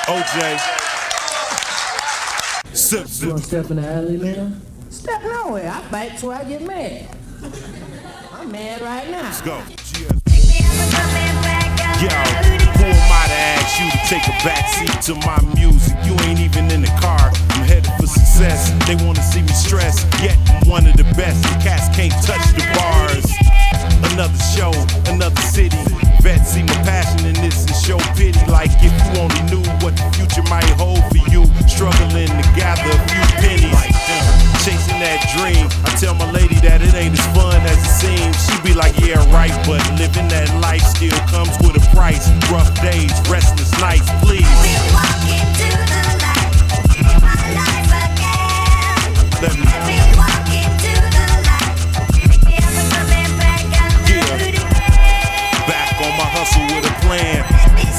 OJ. You wanna step in the alley, man? Step nowhere. I bite till I get mad. I'm mad right now. Let's go. Yo, who am I to ask you to take a backseat to my music? You ain't even in the car. I'm headed for success. They wanna see me stress, yet I'm one of the best. The cats can't touch the bars. Another show, another city. Vets see my passion in this and show pity. Like if you only knew what the future might hold for you. Struggling to gather a few pennies. Chasing that dream. I tell my lady that it ain't as fun as it seems. She be like, yeah, right, but living that life still comes with a price. Rough days,